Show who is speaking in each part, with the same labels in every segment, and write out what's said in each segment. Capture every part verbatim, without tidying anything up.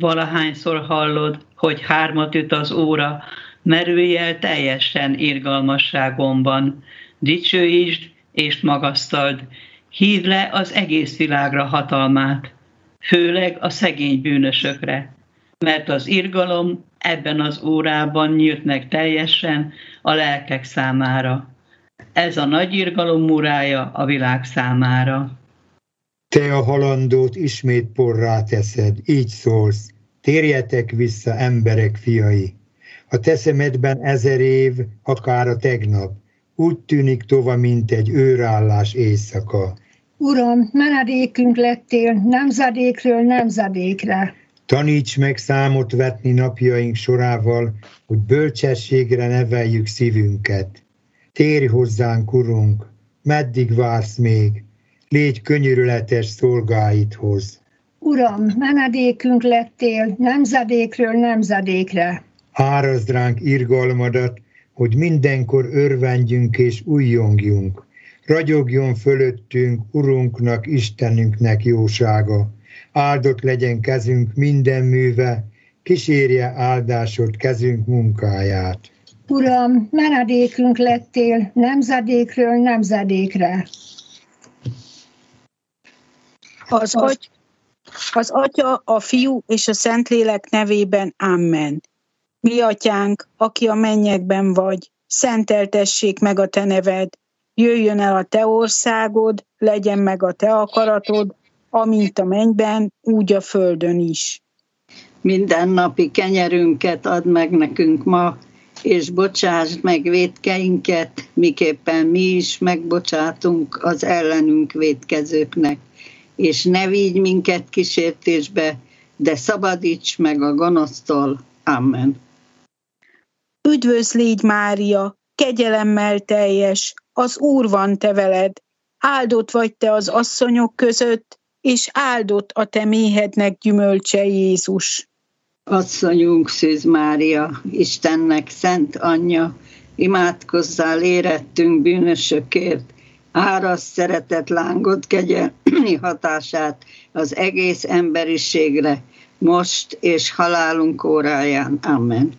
Speaker 1: Valahányszor hallod, hogy hármat üt az óra, merülj el teljesen irgalmasságomban. Dicsőítsd és magasztald, hívd le az egész világra hatalmát, főleg a szegény bűnösökre, mert az irgalom ebben az órában nyílt meg teljesen a lelkek számára. Ez a nagy irgalom órája a világ számára.
Speaker 2: Te a halandót ismét porrá teszed, így szólsz, térjetek vissza, emberek fiai. A te szemedben ezer év, akár a tegnap, úgy tűnik tova, mint egy őrállás éjszaka.
Speaker 3: Uram, menedékünk lettél nemzedékről nemzedékre.
Speaker 2: Taníts meg számot vetni napjaink sorával, hogy bölcsességre neveljük szívünket. Térj hozzánk, Urunk, meddig vársz még? Légy könyörületes szolgáidhoz.
Speaker 3: Uram, menedékünk lettél nemzedékről nemzedékre.
Speaker 2: Árazd ránk irgalmadat, hogy mindenkor örvendjünk és újjongjunk. Ragyogjon fölöttünk Urunknak, Istenünknek jósága. Áldott legyen kezünk minden műve, kísérje áldásod kezünk munkáját.
Speaker 3: Uram, menedékünk lettél nemzedékről nemzedékre.
Speaker 4: Az, aty, az Atya, a Fiú és a Szentlélek nevében. Amen. Mi Atyánk, aki a mennyekben vagy, szenteltessék meg a te neved, jöjjön el a te országod, legyen meg a te akaratod, amint a mennyben, úgy a földön is.
Speaker 5: Mindennapi kenyerünket add meg nekünk ma, és bocsásd meg vétkeinket, miképpen mi is megbocsátunk az ellenünk vétkezőknek. És ne vigy minket kísértésbe, de szabadíts meg a gonosztól. Amen.
Speaker 4: Üdvözl légy, Mária, kegyelemmel teljes, az Úr van te veled, áldott vagy te az asszonyok között, és áldott a te méhednek gyümölcse, Jézus.
Speaker 5: Asszonyunk, Szűz Mária, Istennek szent anyja, imádkozzál érettünk bűnösökért, árasd szeretet lángot kegyelmi hatását az egész emberiségre, most és halálunk óráján. Amen.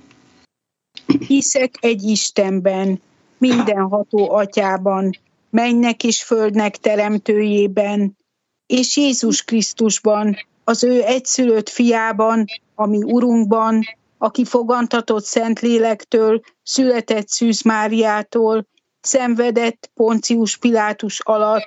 Speaker 4: Hiszek egy Istenben, mindenható Atyában, mennynek és földnek teremtőjében, és Jézus Krisztusban, az ő egyszülött fiában, ami Urunkban, aki fogantatott Szentlélektől, született Szűz Máriától, szenvedett Poncius Pilátus alatt,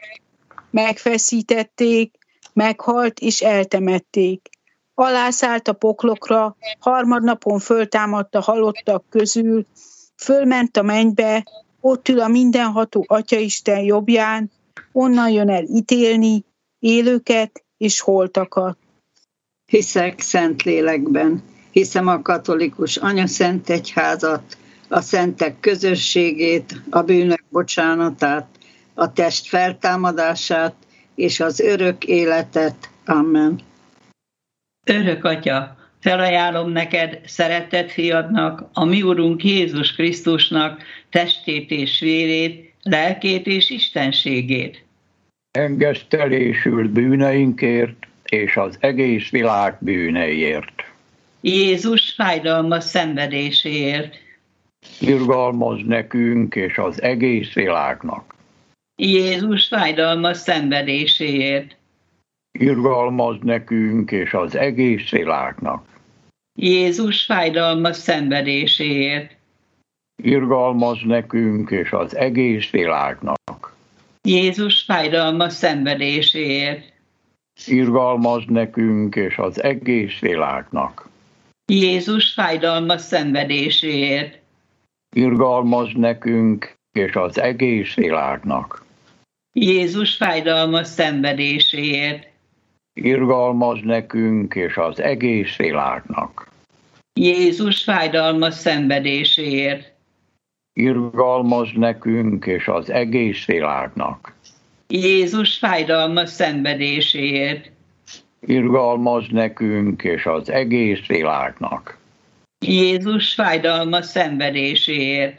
Speaker 4: megfeszítették, meghalt és eltemették. Alászállt a poklokra, harmadnapon föltámadt a halottak közül, fölment a mennybe, ott ül a mindenható Atyaisten jobbján, onnan jön el ítélni élőket és holtakat.
Speaker 5: Hiszek Szentlélekben, hiszem a katolikus anyaszent egyházat, a szentek közösségét, a bűnök bocsánatát, a test feltámadását és az örök életet. Amen.
Speaker 1: Örök Atya, felajánlom neked szeretett fiadnak, a mi Urunk Jézus Krisztusnak testét és vérét, lelkét és istenségét.
Speaker 6: Engesztelésül bűneinkért és az egész világ bűneiért.
Speaker 1: Jézus fájdalmas szenvedéséért.
Speaker 6: Irgalmazz nekünk és az egész világnak.
Speaker 1: Jézus fájdalmas szenvedéséért.
Speaker 6: Irgalmazz nekünk és az egész világnak.
Speaker 1: Jézus fájdalmas szenvedéséért.
Speaker 6: Irgalmazz nekünk és az egész világnak.
Speaker 1: Jézus fájdalmas szenvedéséért.
Speaker 6: Irgalmazz nekünk és az egész világnak.
Speaker 1: Jézus fájdalmas szenvedéséért.
Speaker 6: Irgalmazz nekünk és az egész világnak.
Speaker 1: Jézus fájdalmas szenvedéséért.
Speaker 6: Irgalmazz nekünk és az egész világnak.
Speaker 1: Jézus fájdalmas szenvedéséért.
Speaker 6: Irgalmazz nekünk és az egész világnak.
Speaker 1: Jézus fájdalmas szenvedéséért.
Speaker 6: Irgalmazz nekünk és az egész világnak.
Speaker 1: Jézus fájdalmas szenvedéséért.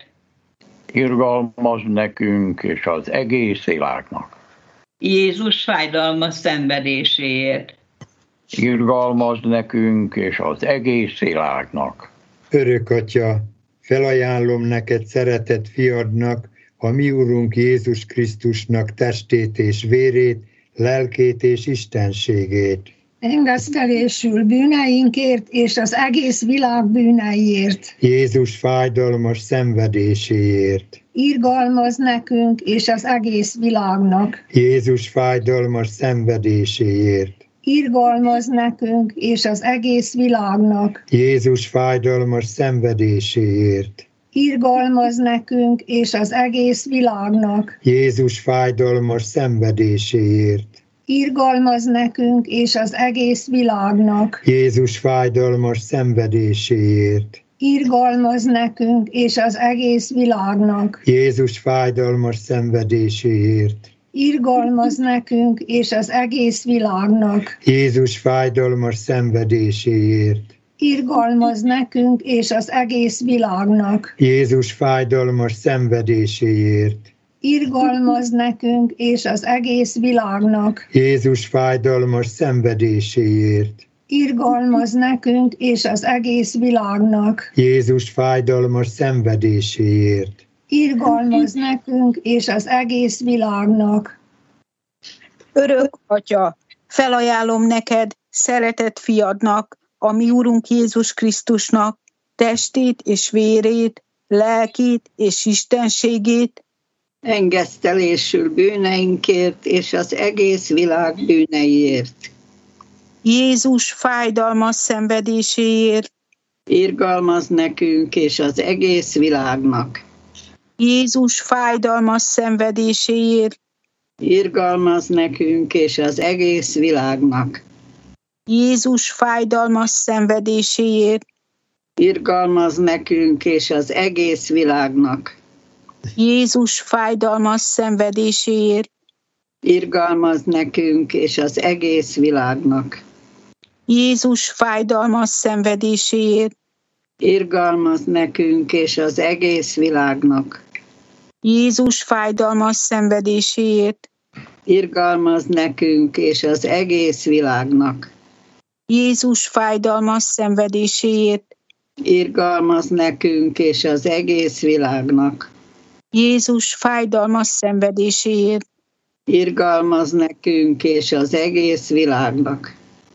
Speaker 6: Irgalmazz nekünk és az egész világnak.
Speaker 1: Jézus fájdalmas szenvedéséért.
Speaker 6: Irgalmazd nekünk és az egész világnak.
Speaker 2: Örök Atya, felajánlom neked szeretett fiadnak, a mi Urunk Jézus Krisztusnak testét és vérét, lelkét és istenségét.
Speaker 3: Engesztelésül bűneinkért és az egész világ bűneiért.
Speaker 2: Jézus fájdalmas szenvedéséért.
Speaker 3: Irgalmaz nekünk és az egész világnak.
Speaker 2: Jézus fájdalmas szenvedéséért.
Speaker 3: Irgalmaz nekünk és az egész világnak.
Speaker 2: Jézus fájdalmas szenvedéséért.
Speaker 3: Irgalmaz nekünk és az egész világnak.
Speaker 2: Jézus fájdalmas szenvedéséért.
Speaker 3: Irgalmaz nekünk és az egész világnak.
Speaker 2: Jézus fájdalmas szenvedéséért.
Speaker 3: Irgalmaz nekünk és az egész világnak.
Speaker 2: Jézus fájdalmas szenvedéséért.
Speaker 3: Irgalmaz nekünk és az egész világnak.
Speaker 2: Jézus fájdalmas szenvedéséért.
Speaker 3: Irgalmaz nekünk és az egész világnak.
Speaker 2: Jézus fájdalmas szenvedéséért.
Speaker 3: Irgalmaz nekünk és az egész világnak.
Speaker 2: Jézus fájdalmas szenvedéséért.
Speaker 3: Irgalmaz nekünk és az egész világnak.
Speaker 2: Jézus fájdalmas szenvedéséért.
Speaker 3: Irgalmaz nekünk és az egész világnak.
Speaker 4: Örök Atya, felajánlom neked, szeretett fiadnak, a mi Urunk Jézus Krisztusnak, testét és vérét, lelkét és istenségét,
Speaker 5: engesztelésül bűneinkért és az egész világ bűneiért.
Speaker 4: Jézus fájdalmas szenvedéséért,
Speaker 5: Irgalmaz nekünk és az egész világnak.
Speaker 4: Jézus fájdalmas szenvedéséért,
Speaker 5: Irgalmaz nekünk és az egész világnak.
Speaker 4: Jézus fájdalmas szenvedéséért,
Speaker 5: Irgalmaz nekünk és az egész világnak.
Speaker 4: Jézus fájdalmas szenvedéséért,
Speaker 5: Irgalmaz nekünk és az egész világnak.
Speaker 4: Jézus fájdalmas szenvedéséért,
Speaker 5: Irgalmaz nekünk és az egész világnak.
Speaker 4: Jézus fájdalmas szenvedéséért,
Speaker 5: Irgalmaz nekünk és az egész világnak.
Speaker 4: Jézus fájdalmas szenvedéséért,
Speaker 5: Irgalmaz nekünk és az egész világnak.
Speaker 4: Jézus fájdalmas szenvedéséért,
Speaker 5: Irgalmaz nekünk és az egész világnak.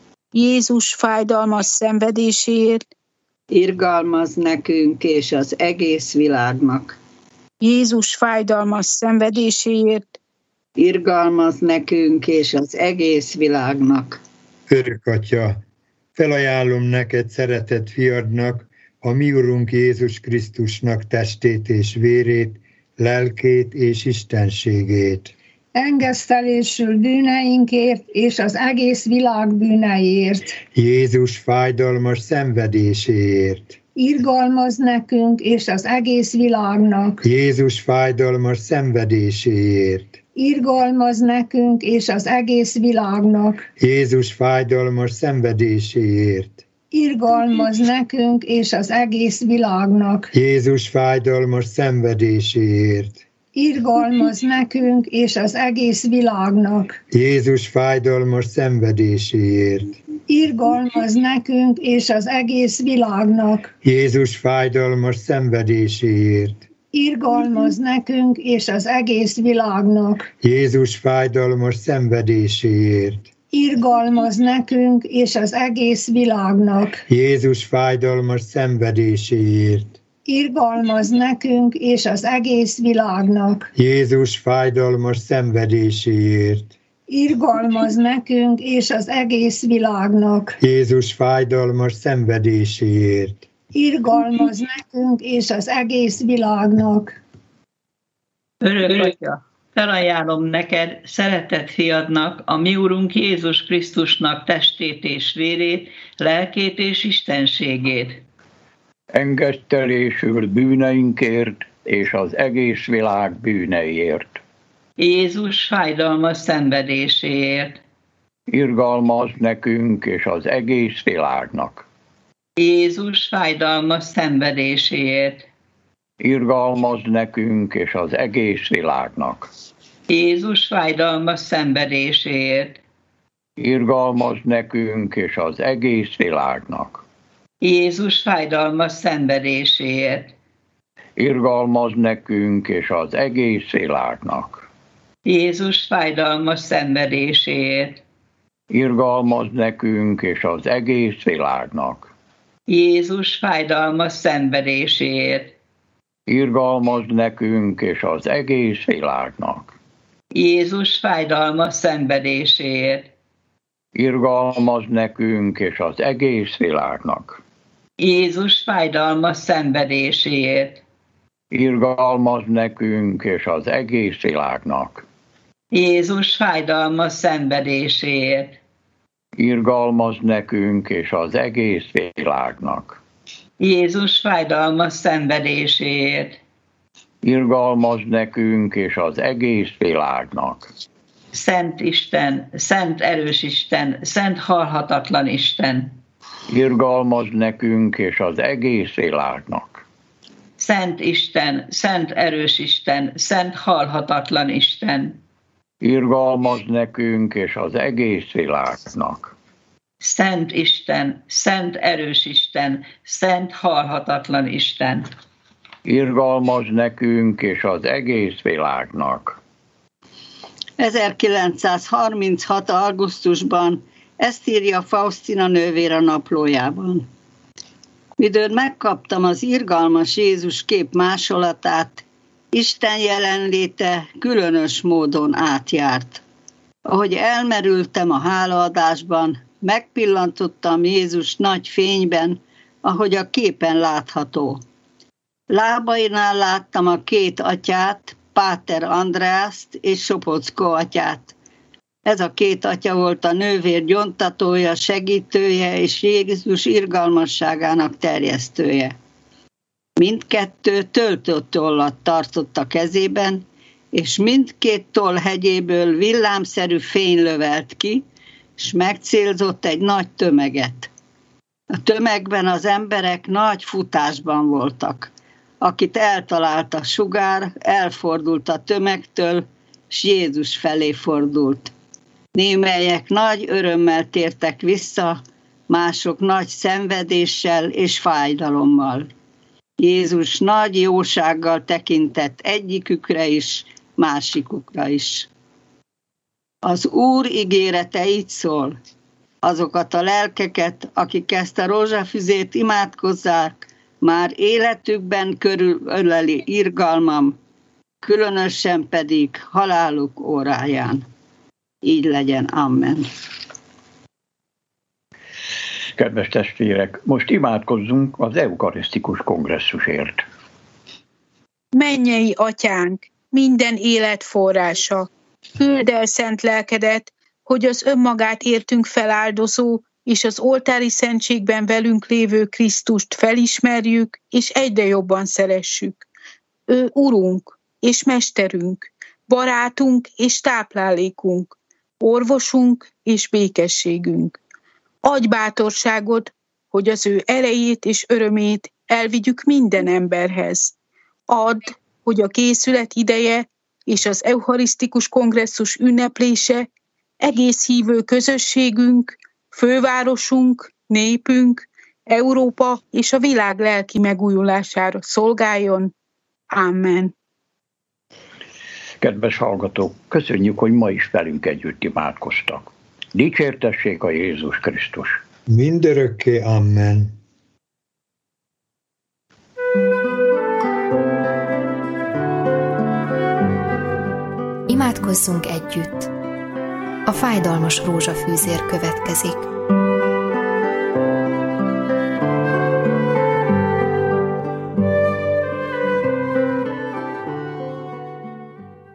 Speaker 4: Jézus fájdalmas szenvedéséért,
Speaker 5: Irgalmaz nekünk és az egész világnak.
Speaker 4: Jézus fájdalmas szenvedéséért,
Speaker 5: Irgalmaz nekünk és az egész világnak.
Speaker 2: Örök Atya, felajánlom neked szeretett fiadnak, a mi Urunk Jézus Krisztusnak testét és vérét, lelkét és istenségét.
Speaker 3: Engesztelésül bűneinkért és az egész világ bűneiért.
Speaker 2: Jézus fájdalmas szenvedéséért.
Speaker 3: Irgalmaz nekünk és az egész világnak.
Speaker 2: Jézus fájdalmas szenvedéséért.
Speaker 3: Irgalmaz nekünk és az egész világnak.
Speaker 2: Jézus fájdalmas szenvedéséért.
Speaker 3: Irgalmaz nekünk és az egész világnak.
Speaker 2: Jézus fájdalmas szenvedéséért.
Speaker 3: Irgalmaz nekünk és az egész világnak.
Speaker 2: Jézus fájdalmas szenvedéséért.
Speaker 3: Irgalmaz nekünk és az egész világnak.
Speaker 2: Jézus fájdalmas szenvedéséért.
Speaker 3: Irgalmaz nekünk és az egész világnak.
Speaker 2: Jézus fájdalmas szenvedéséért.
Speaker 3: Irgalmaz nekünk és az egész világnak.
Speaker 2: Jézus fájdalmas szenvedéséért.
Speaker 3: Irgalmaz nekünk és az egész világnak.
Speaker 2: Jézus fájdalmas szenvedéséért.
Speaker 3: Irgalmaz nekünk és az egész világnak.
Speaker 2: Jézus fájdalmas szenvedéséért.
Speaker 3: Irgalmaz nekünk és az egész világnak.
Speaker 1: Örök Atya, felajánlom neked, szeretett fiadnak, a mi Urunk Jézus Krisztusnak testét és vérét, lelkét és istenségét.
Speaker 6: Engesztelésül bűneinkért és az egész világ bűneiért.
Speaker 1: Jézus fájdalmas szenvedéséért.
Speaker 6: Irgalmaz nekünk és az egész világnak.
Speaker 1: Jézus fájdalmas szenvedéséért.
Speaker 6: Irgalmaz nekünk és az egész világnak.
Speaker 1: Jézus fájdalmas szenvedéséért.
Speaker 6: Irgalmaz nekünk és az egész világnak.
Speaker 1: Jézus fájdalmas szenvedéséért.
Speaker 6: Irgalmaz nekünk és az egész világnak.
Speaker 1: Jézus fájdalmas szenvedéséért.
Speaker 6: Irgalmaz nekünk és az egész világnak.
Speaker 1: Jézus fájdalmas szenvedéséért.
Speaker 6: Irgalmaz nekünk és az egész világnak.
Speaker 1: Jézus fájdalmas szenvedéséért.
Speaker 6: Irgalmaz nekünk és az egész világnak.
Speaker 1: Jézus fájdalmas szenvedéséért.
Speaker 6: Irgalmaz nekünk és az egész világnak.
Speaker 1: Jézus fájdalmas szenvedéséért.
Speaker 6: Irgalmaz nekünk és az egész világnak.
Speaker 1: Jézus fájdalmas szenvedéséért.
Speaker 6: Irgalmaz nekünk és az egész világnak.
Speaker 1: Szent Isten, szent erős Isten, szent halhatatlan Isten.
Speaker 6: Irgalmaz nekünk és az egész világnak.
Speaker 1: Szent Isten, szent erős Isten, szent halhatatlan Isten.
Speaker 6: Irgalmaz nekünk és az egész világnak.
Speaker 1: Szent Isten, szent erős Isten, szent halhatatlan Isten.
Speaker 6: Irgalmaz nekünk és az egész világnak.
Speaker 5: ezerkilencszázharminchat. augusztusban ezt írja Faustina nővér a naplójában. Midőn megkaptam az irgalmas Jézus kép másolatát, Isten jelenléte különös módon átjárt. Ahogy elmerültem a hálaadásban, megpillantottam Jézus nagy fényben, ahogy a képen látható. Lábainál láttam a két atyát, Páter Andrászt és Sopockó atyát. Ez a két atya volt a nővér gyontatója, segítője és Jézus irgalmasságának terjesztője. Mindkettő töltött tollat tartott a kezében, és mindkét toll hegyéből villámszerű fény lövelt ki, és megcélzott egy nagy tömeget. A tömegben az emberek nagy futásban voltak. Akit eltalált a sugár, elfordult a tömegtől, és Jézus felé fordult. Némelyek nagy örömmel tértek vissza, mások nagy szenvedéssel és fájdalommal. Jézus nagy jósággal tekintett egyikükre is, másikukra is. Az Úr ígérete így szól: azokat a lelkeket, akik ezt a rózsafüzét imádkozzák, már életükben körülöleli irgalmam, különösen pedig haláluk óráján. Így legyen, amen.
Speaker 6: Kedves testvérek, most imádkozzunk az eukarisztikus kongresszusért.
Speaker 4: Mennyei atyánk, minden élet forrása, küldd el szent lelkedet, hogy az önmagát értünk feláldozó és az oltári szentségben velünk lévő Krisztust felismerjük és egyre jobban szeressük. Ő Urunk és Mesterünk, barátunk és táplálékunk, orvosunk és békességünk. Adj bátorságot, hogy az ő erejét és örömét elvigyük minden emberhez. Add, hogy a készület ideje és az eucharisztikus kongresszus ünneplése egész hívő közösségünk, fővárosunk, népünk, Európa és a világ lelki megújulására szolgáljon. Amen.
Speaker 6: Kedves hallgatók, köszönjük, hogy ma is velünk együtt imádkoztak. Dicsértessék a Jézus Krisztus!
Speaker 2: Mindörökké, amen.
Speaker 7: Imádkozzunk együtt! A fájdalmas rózsafűzér következik.